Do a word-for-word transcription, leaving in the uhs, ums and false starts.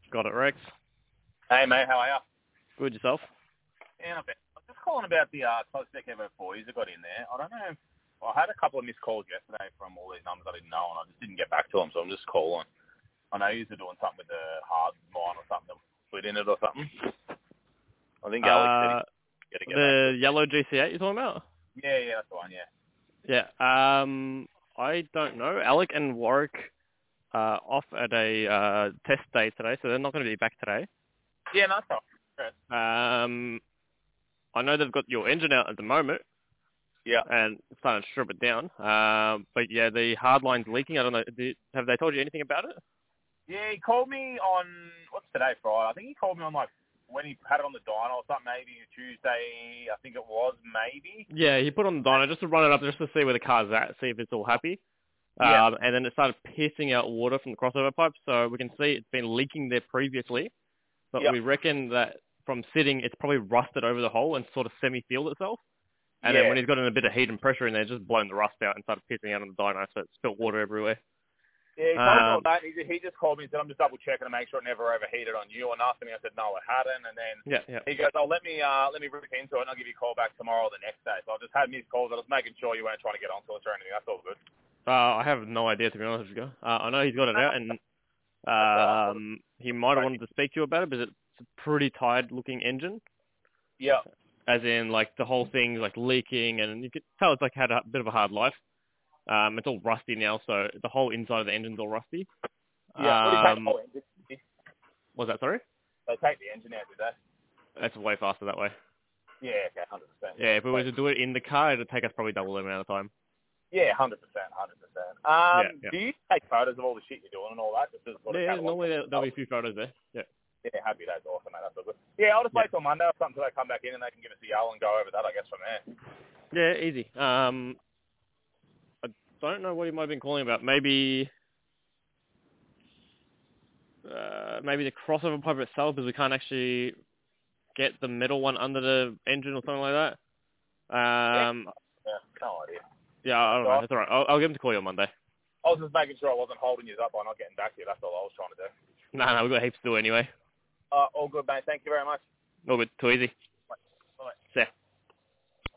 Got it, Rex. Hey, mate, how are you? Good, yourself? Yeah, not bad. I'm just calling about the uh, close deck Evo boys that got in there. I don't know. I had a couple of missed calls yesterday from all these numbers I didn't know, and I just didn't get back to them, so I'm just calling. I know you were doing something with the hard mine or something, split in it or something. I think Alex said Uh, he get, get the back. yellow G C eight you're talking about? Yeah, yeah, that's the one, yeah. Yeah. Um, I don't know. Alec and Warwick are off at a uh, test day today, so they're not going to be back today. Yeah, no, that's all right. Um, I know they've got your engine out at the moment. Yeah. And starting to strip it down. Um, but yeah, the hard line's leaking. I don't know. Did, have they told you anything about it? Yeah, he called me on, what's today, Friday? I think he called me on, like, when he had it on the dyno or something, maybe Tuesday, I think it was, maybe. Yeah, he put on the dyno just to run it up, just to see where the car's at, see if it's all happy. Yeah. Um, and then it started pissing out water from the crossover pipe, so we can see it's been leaking there previously. But Yep. we reckon that from sitting, it's probably rusted over the hole and sort of semi-sealed itself. And yeah. then when he's got in a bit of heat and pressure in there, just blown the rust out and started pissing out on the dyno, so it spilt water everywhere. Yeah, he told me all Um, that. He, he just called me and said, I'm just double checking to make sure it never overheated on you or nothing. I said, no, it hadn't. And then yeah, yeah. he goes, oh, let me uh, let me look into it and I'll give you a call back tomorrow or the next day. So I just had missed calls. I was making sure you weren't trying to get onto us or anything. That's all good. Uh, I have no idea, to be honest with you. Uh, I know he's got it out, and That's all right. um, he might have wanted to speak to you about it, because it's a pretty tired-looking engine. Yeah. As in, like, the whole thing's, like, leaking, and you could tell it's, like, had a bit of a hard life. Um, it's all rusty now, so the whole inside of the engine's all rusty. Yeah. What do you take the Um, whole engine? what was that, sorry? They take the engine out, did they? That's way faster that way. Yeah, okay, one hundred percent. Yeah, if we were to do it in the car, it'd take us probably double the amount of time. Yeah, one hundred percent, one hundred percent. Um, Yeah, yeah. do you take photos of all the shit you're doing and all that? Just as sort of Yeah, catalog? normally there- there'll be a few photos there. Yeah. Yeah, happy days. Awesome, mate. That's all good. Yeah, I'll just Yeah. wait till Monday or something till they come back in and they can give us a yell and go over that, I guess, from there. Yeah, easy. Um, I don't know what he might have been calling about. Maybe, uh, maybe the crossover pipe itself, because we can't actually get the middle one under the engine or something like that. Um, Yeah, no idea. yeah, I don't So know. That's all right. I'll, I'll get him to call you on Monday. I was just making sure I wasn't holding you up by not getting back to you. That's all I was trying to do. No, no, we've got heaps to do anyway. Uh, all good, mate. Thank you very much. All good. Too easy. Bye. Bye. See ya.